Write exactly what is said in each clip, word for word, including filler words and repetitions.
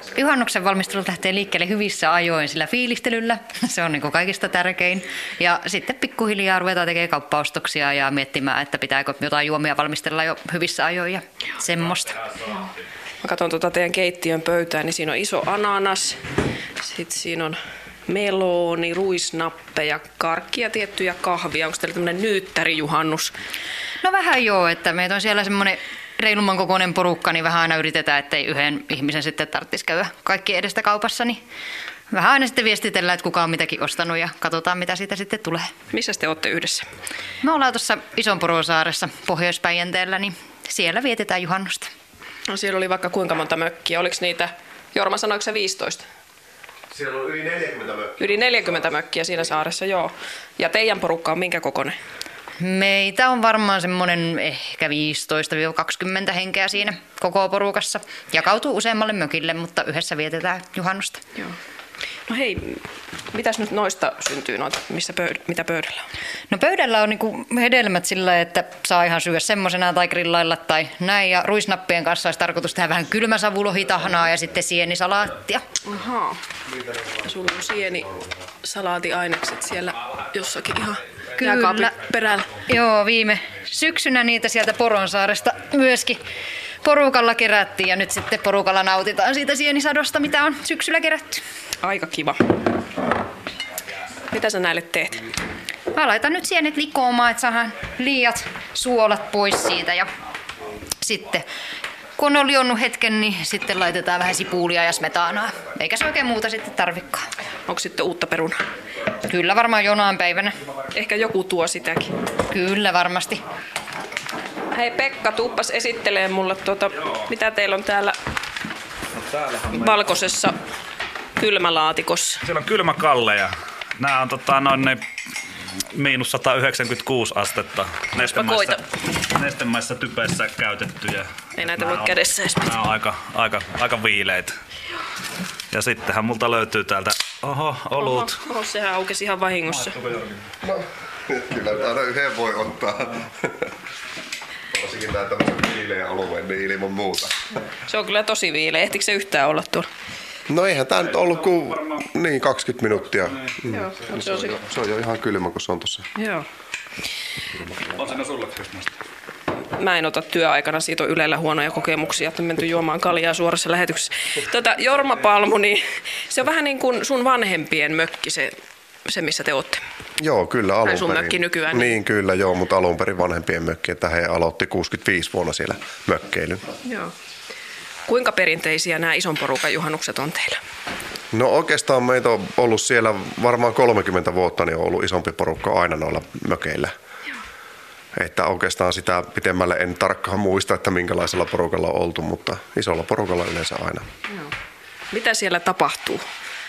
Juhannuksen valmistelut lähtee liikkeelle hyvissä ajoin sillä fiilistelyllä. Se on niin kuin kaikista tärkein. Ja sitten pikkuhiljaa ruvetaan tekemään kauppaostoksia ja miettimään, että pitääkö jotain juomia valmistella jo hyvissä ajoin ja semmoista. Mä katson tuota teidän keittiön pöytää, niin siinä on iso ananas, sitten siinä on melooni, ruisnappeja, karkkia tiettyjä kahvia. Onko teillä tämmöinen nyyttärijuhannus? No vähän joo, että meitä on siellä semmoinen reilumman kokoinen porukka, niin vähän aina yritetään, ettei yhden ihmisen sitten tarvitsisi käydä kaikki edestä kaupassa. Niin vähän aina sitten viestitellään, että kuka on mitäkin ostanut ja katsotaan, mitä siitä sitten tulee. Missä te olette yhdessä? Me ollaan tuossa Ison-Porosaaressa Pohjois-Päijänteellä, niin siellä vietetään juhannusta. No, siellä oli vaikka kuinka monta mökkiä. Oliko niitä, Jorma sanoiko se viisitoista? Siellä on yli neljäkymmentä mökkiä. Yli neljäkymmentä mökkiä siinä saaressa, joo. Ja teidän porukka on minkä kokoinen? Meitä on varmaan semmoinen ehkä viisitoista kaksikymmentä henkeä siinä koko porukassa. Jakautuu useammalle mökille, mutta yhdessä vietetään juhannusta. Joo. No hei, mitäs nyt noista syntyy, noita, missä pöyd- mitä pöydällä on? No pöydällä on niinku hedelmät sillä, että saa ihan syödä semmoisena tai grillailla tai näin. Ja ruisnappien kanssa olisi tarkoitus tehdä vähän kylmäsavulohitahnaa ja sitten sienisalaattia. Ahaa. Ja sulla on sienisalaatiainekset siellä jossakin ihan jääkaapin perällä. Joo, viime syksynä niitä sieltä Poronsaaresta myöskin porukalla kerättiin ja nyt sitten porukalla nautitaan siitä sienisadosta, mitä on syksyllä kerätty. Aika kiva. Mitä sä näille teet? Mä laitan nyt sienet likoamaan, että saadaan liiat suolat pois siitä ja sitten kun on lionnut hetken, niin sitten laitetaan vähän sipulia ja smetaanaa. Eikä se oikein muuta sitten tarvikaan. Onko sitten uutta perunaa? Kyllä varmaan jonain päivänä. Ehkä joku tuo sitäkin. Kyllä varmasti. Hei Pekka, tuuppas esittelee mulle, tuota, mitä teillä on täällä valkoisessa kylmälaatikossa. Siellä on kylmäkalleja. Nämä on tota, noin ne miinus sata yhdeksänkymmentäkuusi astetta nestemäisessä, nestemäisessä typessä käytettyjä. Ei näitä voi kädessä edes pitää. Nämä on aika, aika, aika viileitä. Ja sittenhän multa löytyy täältä, oho, olut. Oho, oho, sehän aukesi ihan vahingossa. No, kyllä aina yhden voi ottaa. Varsinkin näitä viileä olueen, niin ilman muuta. Se on kyllä tosi viileä. Ehtikö se yhtään olla tuolla? No eihän tää nyt ollut kuin niin kaksikymmentä minuuttia. Mm. Joo, se, on se, on, se on jo ihan kylmä, kun se on tossa. Joo. On siinä sulle Christmasta? Mä en ota työaikana, siitä on Ylellä huonoja kokemuksia, että on menty juomaan kaljaa suorassa lähetyksessä. Tota, Jorma Palmu, niin se on vähän niin kuin sun vanhempien mökki, se, se missä te ootte. Joo, kyllä alun tai sun perin. mökki nykyään. Niin, niin kyllä, joo, mutta alun perin vanhempien mökki, että he aloitti kuusikymmentäviisi vuonna siellä mökkeilyn. Joo. Kuinka perinteisiä nämä ison porukan juhannukset on teillä? No oikeastaan meitä on ollut siellä varmaan kolmekymmentä vuotta, niin on ollut isompi porukka aina noilla mökeillä. Joo. Että oikeastaan sitä pitemmälle en tarkkaan muista, että minkälaisella porukalla on oltu, mutta isolla porukalla yleensä aina. Joo. Mitä siellä tapahtuu?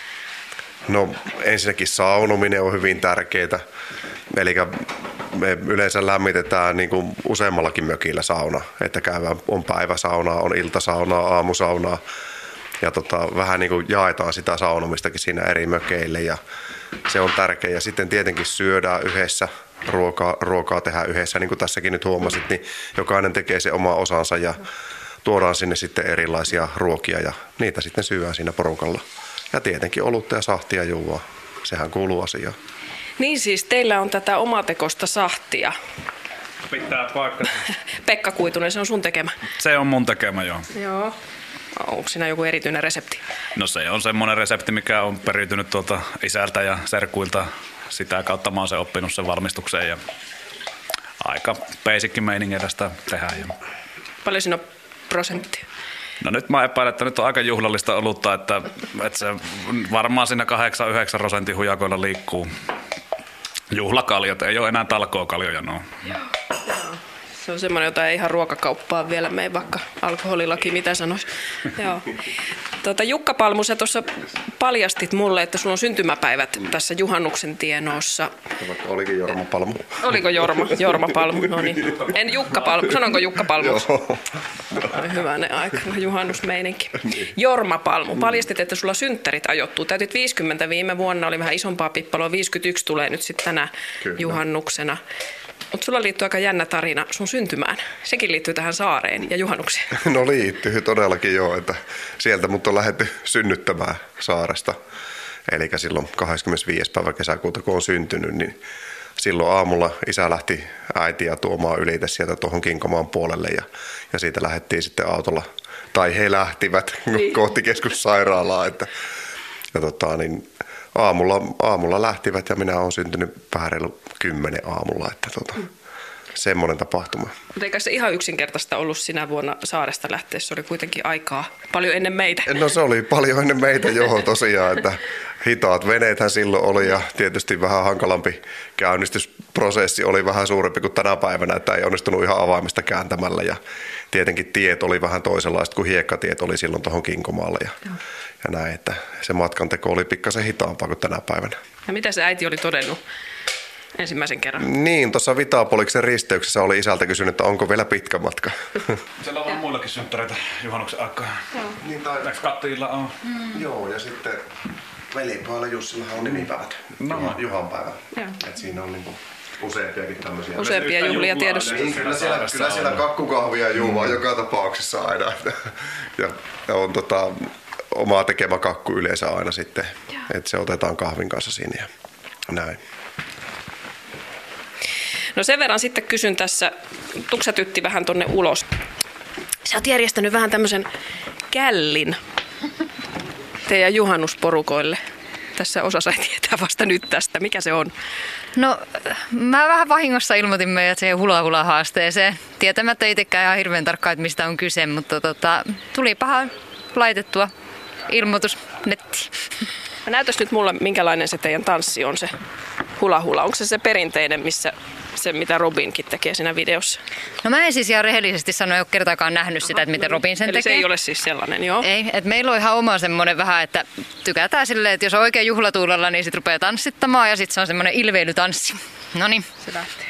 No ensinnäkin saunominen on hyvin tärkeää. Eli me yleensä lämmitetään niin kuin useammallakin mökillä sauna, että käydään, on päiväsaunaa, on iltasaunaa, aamusaunaa ja tota, vähän niin kuin jaetaan sitä saunomistakin siinä eri mökeille ja se on tärkeä. Ja sitten tietenkin syödään yhdessä, ruokaa, ruokaa tehdään yhdessä, niin kuin tässäkin nyt huomasit, niin jokainen tekee se oma osansa ja tuodaan sinne sitten erilaisia ruokia ja niitä sitten syödään siinä porukalla. Ja tietenkin olutta ja sahtia juua, sehän kuuluu asiaan. Niin siis, teillä on tätä omatekosta sahtia. Pitää paikka. Pekka Kuitunen, se on sun tekemä. Se on mun tekemä, joo. Joo. Onko siinä joku erityinen resepti? No se on semmoinen resepti, mikä on periytynyt tuolta isältä ja serkuilta. Sitä kautta mä oon sen oppinut sen valmistukseen ja aika basicin meiningillä sitä tehdään. Ja... Paljon siinä on prosenttia? No nyt mä epäilen, että nyt on aika juhlallista olutta, että, että se varmaan siinä kahdeksan yhdeksän prosentin hujakoilla liikkuu. Juhlakaljat, ei ole enää talkookaljoja, no. Se on semmoinen, jota ei ihan ruokakauppaan vielä mene, vaikka alkoholilaki mitä sanoisi. Joo. Tuota, Jukka Palmu, sä tuossa paljastit mulle, että sulla on syntymäpäivät tässä juhannuksen tienoossa. Olikin Jorma Palmu. Oliko Jorma? Jorma Palmu, no niin. En Jukka Palmu, sanonko Jukka Palmu? Joo. Hyvänen aika, juhannusmeininki. Jorma Palmu, paljastit, että sulla synttärit ajoittuu. Täytit viisikymmentä viime vuonna, oli vähän isompaa pippaloa, viisikymmentäyksi tulee nyt sitten tänä Kyllä. juhannuksena. Mutta sulla liittyy aika jännä tarina sun syntymään. Sekin liittyy tähän saareen ja juhannukseen. No liittyy todellakin joo, että sieltä mut on lähdetty synnyttämään saaresta. Eli silloin kahdeskymmenesviides päivä kesäkuuta, kun on syntynyt, niin silloin aamulla isä lähti äitiä tuomaan ylite sieltä tuohon Kinkomaan puolelle ja, ja siitä lähdettiin sitten autolla, tai he lähtivät niin. kohti keskussairaalaa. Että, ja tota, niin aamulla, aamulla lähtivät ja minä olen syntynyt vähän reilu kymmenen aamulla, että tota, mm. semmoinen tapahtuma. Mutta eikä se ihan yksinkertaista ollut sinä vuonna saaresta lähteessä, se oli kuitenkin aikaa paljon ennen meitä. No se oli paljon ennen meitä joo tosiaan, että hitaat veneethän silloin oli ja tietysti vähän hankalampi käynnistysprosessi oli vähän suurempi kuin tänä päivänä, että ei onnistunut ihan avaimesta kääntämällä ja tietenkin tiet oli vähän toisenlaiset kuin hiekkatiet oli silloin tuohon Kinkomaalle ja, ja näin, että se matkanteko oli pikkasen hitaampaa kuin tänä päivänä. Ja mitä se äiti oli todennut ensimmäisen kerran? Niin, tuossa Vitapoliksen risteyksessä oli isältä kysynyt, että onko vielä pitkä matka. Siellä on muillakin synttäreitä juhannuksen aikaa. Niin, tai... Eikö Kattila on? Mm. Joo, ja sitten velipaalla Jussillahan on nimipäivät, no. Juhanpäivä. Et siinä on niinku useampiakin tämmöisiä. Useampia juhlia tiedossa. Niin, kyllä siellä, kyllä siellä kakkukahvia juovaa mm. joka tapauksessa aina. Ja, ja on tota, omaa tekemä kakku yleensä aina sitten, että se otetaan kahvin kanssa sinne ja näin. No sen verran sitten kysyn tässä, tuksatytti vähän tonne ulos. Sä oot järjestänyt vähän tämmöisen källin teidän juhannusporukoille. Tässä osa sai tietää vasta nyt tästä. Mikä se on? No mä vähän vahingossa ilmoitin meidät siihen hula-hula-haasteeseen. Tietämättä itsekään ihan hirveän tarkkaan, että mistä on kyse, mutta tota, tulipahan laitettua ilmoitus nettiin. Näytäs nyt mulle, minkälainen se teidän tanssi on, se hula-hula. Onko se se perinteinen, missä se mitä Robinkin tekee siinä videossa? No mä en siis ihan rehellisesti sano, ei ole kertaakaan nähnyt sitä, että miten Robin sen Eli tekee. se ei ole siis sellainen, joo? Ei, että meillä on ihan oma semmoinen vähän, että tykätään silleen, että jos on oikein juhlatuulella, niin sit rupeaa tanssittamaan ja sitten se on semmoinen ilveilytanssi. Noniin. Se lähtee.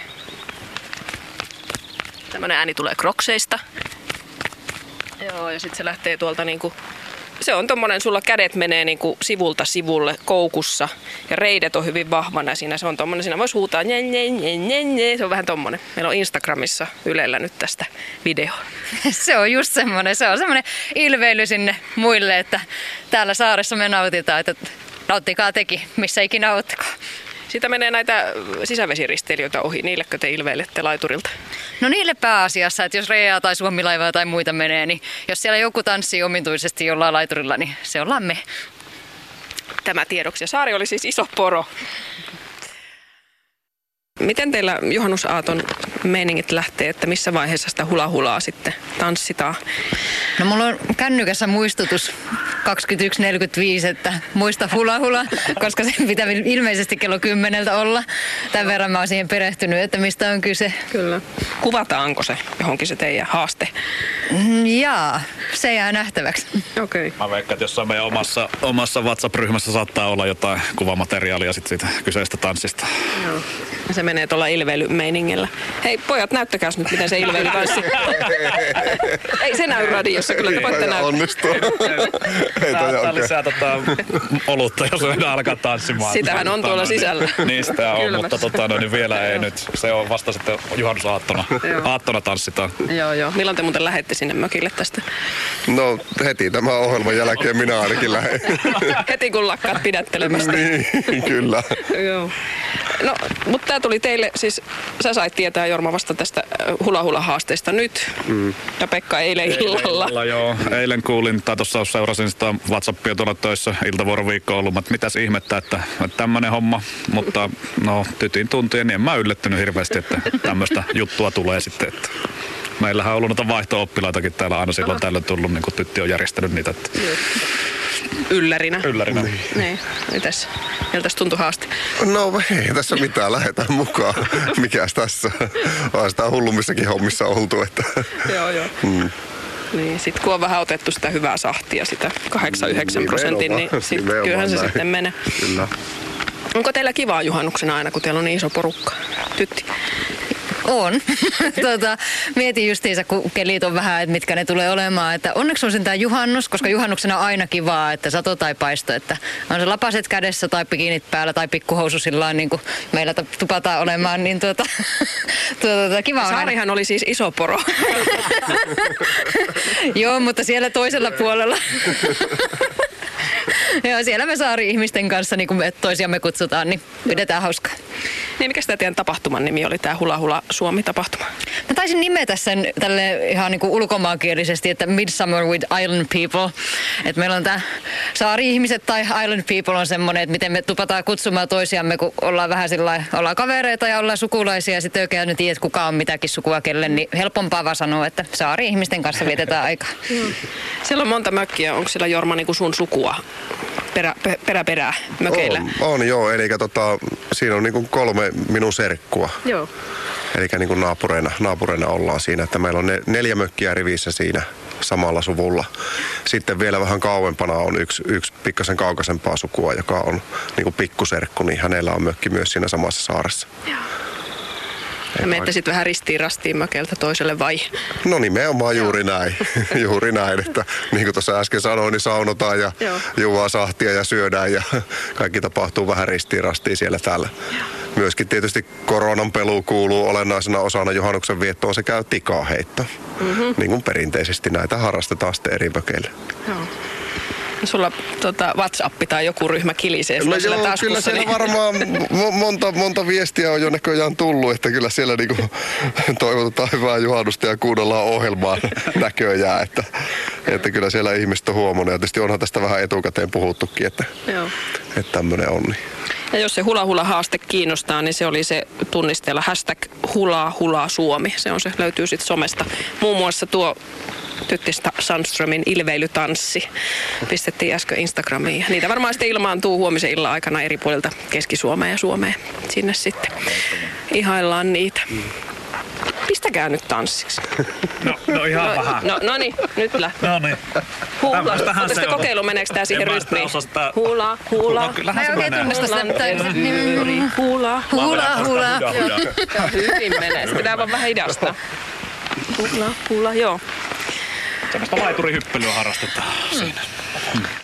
Tämmönen ääni tulee krokseista. Joo, ja sitten se lähtee tuolta niinku... Se on tommonen, sulla kädet menee niinku sivulta sivulle koukussa ja reidet on hyvin vahvana siinä. Se on tommonen, siinä voisi huutaa nye, nye, nye, nye, nye. Se on vähän tommonen. Meillä on Instagramissa Ylellä nyt tästä video. Se on just semmonen, se on semmonen ilveily sinne muille, että täällä saaressa me nautitaan, että nauttikaa teki, missä ikinä oottekaan. Siitä menee näitä sisävesiristeilijöitä ohi. Niillekö te ilveilette laiturilta? No niille pääasiassa, että jos Reijaa tai Suomilaivaa tai muita menee, niin jos siellä joku tanssii omituisesti jollain laiturilla, niin se ollaan me. Tämä tiedoksi. Ja saari oli siis iso poro. Miten teillä juhannusaaton meiningit lähtee, että missä vaiheessa sitä hula-hulaa sitten tanssitaan? No mulla on kännykässä muistutus kaksikymmentäyksi neljäkymmentäviisi, että muista hula-hula, koska se pitää ilmeisesti kello kymmeneltä olla. Tämän verran mä oon siihen perehtynyt, että mistä on kyse. Kyllä. Kuvataanko se johonkin se teidän haaste? Mm, jaa, se jää nähtäväksi. Okei. Okay. Mä veikkaan, että jossain meidän omassa, omassa WhatsApp-ryhmässä saattaa olla jotain kuvamateriaalia sit siitä kyseistä tanssista. Joo. Se menee tuolla ilveilymeiningillä. Hei pojat, näyttäkääs nyt, miten se ilveily tanssi. Ei se näy radiossa, kyllä te voitte näyttää. Onnistuu. Tää lisää tota olutta, jos me alkaa tanssimaan. Sitähän on tuolla sisällä. Niin sitä on, mutta tota, no, niin vielä ei nyt. Se on vasta sitten juhannusaattona. Aattona tanssitaan. Joo, joo. Milloin te muuten lähette sinne mökille tästä? No heti tämän ohjelman jälkeen minä ainakin lähden. Heti kun lakkaat pidättelemästä. Niin, kyllä. Joo. No, mutta tämä tuli teille, siis sä sait tietää Jorma vasta tästä hula-hula-haasteesta nyt, mm. ja Pekka eilen illalla. Eilen, joo. Eilen kuulin, tai tuossa seurasin sitä WhatsAppia tuolla töissä, iltavuoroviikko ollut, että mitäs ihmettä, että, että tämmöinen homma, mutta no tytin tuntien, niin en mä yllättynyt hirveästi, että tämmöistä juttua tulee sitten, että meillähän on ollut noita vaihto-oppilaitakin täällä aina silloin tällöin tullut, niin kuin tytti on järjestänyt niitä. Että... Yllärinä. Yllärinä. Niin. niin. Mitäs? Miltäs tuntui haaste? No ei tässä mitään, lähdetään mukaan. Mikäs tässä? Vaan sitä hullummissakin hommissa oltu. Että... joo, joo. Mm. Niin, sit kun on vähän otettu sitä hyvää sahtia, sitä kahdeksan yhdeksän prosentin, niin sit, kyllähän se näin. Sitten menee. Kyllä. Onko teillä kivaa juhannuksena aina, kun teillä on niin iso porukka? Tytti? On. tota, mietin justiinsa, kun kelit on vähän, että mitkä ne tulee olemaan. Että onneksi on sen tämä juhannus, koska juhannuksena on aina kivaa, että sato tai paisto. Että on se lapaset kädessä tai pikinit päällä tai pikkuhousu sillä niin kuin meillä tupataan olemaan. Niin tuota, tuota, tuota, kiva on Saarihan oli siis iso poro. Joo, mutta siellä toisella puolella. Joo, siellä me saari-ihmisten kanssa, niin kun me toisiamme kutsutaan, niin pidetään hauskaa. Niin, mikä tämä teidän tapahtuman nimi oli, tämä Hula Hula Suomi-tapahtuma? Mä taisin nimetä sen tälle ihan niin kuin ulkomaankielisesti, että Midsummer with Island People. Että meillä on tämä saari-ihmiset tai Island People on semmoinen, että miten me tupataan kutsumaan toisiamme, kun ollaan vähän sillä ollaan kavereita ja ollaan sukulaisia ja sitten oikein nyt tiedät, kuka on mitäkin sukua kelle, niin helpompaa vaan sanoa, että saari-ihmisten kanssa vietetään aikaa. Siellä on monta mökkiä. Onko siellä, Jorma, niin kuin sun sukua perä, perä, perää mökeillä? On, on joo, eli tota, siinä on niin kuin kolme minun serkkua. Joo. Eli niin kuin naapureina, naapureina ollaan siinä, että meillä on ne, neljä mökkiä rivissä siinä samalla suvulla. Sitten vielä vähän kauempana on yksi, yksi pikkasen kaukaisempaa sukua, joka on niin kuin pikkuserkku, niin hänellä on mökki myös siinä samassa saaressa. Joo. Ja menette sitten vähän ristiin rastiin mökeltä toiselle vai? No nimenomaan juuri näin. juuri näin, että niin kuin tuossa äsken sanoin, niin saunotaan ja Joo. juodaan sahtia ja syödään ja kaikki tapahtuu vähän ristiin rastiin siellä täällä. Joo. Myöskin tietysti koronan pelu kuuluu olennaisena osana juhannuksen viettoon sekä tikaheitto. Mm-hmm. Niin kuin perinteisesti näitä harrastetaan sitten eri mökeillä. Joo. Sulla tota, WhatsApp tai joku ryhmä kilisee sulla no siellä joo, taskussa. kyllä siellä niin... varmaan mo- monta, monta viestiä on jo näköjään tullut, että kyllä siellä niinku toivotetaan hyvää juhannusta ja kuunnellaan ohjelmaa näköjään, että, että kyllä siellä ihmiset on huomannut ja tietysti onhan tästä vähän etukäteen puhuttukin, että, Joo. että tämmöinen on. Niin. Ja jos se Hula Hula haaste kiinnostaa, niin se oli se tunnisteella hashtag Hula Hula Suomi. Se on se, löytyy sitten somesta. Muun muassa tuo Tytti Sandströmin ilveilytanssi pistettiin äsken Instagramiin. Niitä varmaan sitten ilmaantuu huomisen illan aikana eri puolilta Keski-Suomeen ja Suomeen sinne sitten. Ihaillaan niitä. Pistäkää nyt tanssiksi. No, no ihan no, vähän. No, no niin, nyt lähtee. No niin. Hula. Tämmöstähän Oletteko se on. kokeilu, meneekö tää siihen En mä rytmiin? sitä osaa sitä- Hula, hula. No kyllähän Mä se en oikein menee. tunnista sitä. tai- Hula, Hula, hula. Joo, joo. Joo, hyvin menee. Se pitää vaan vähän hidastaa. Hula, hula, joo. Semmoista laiturihyppelyä harrastetaan siinä.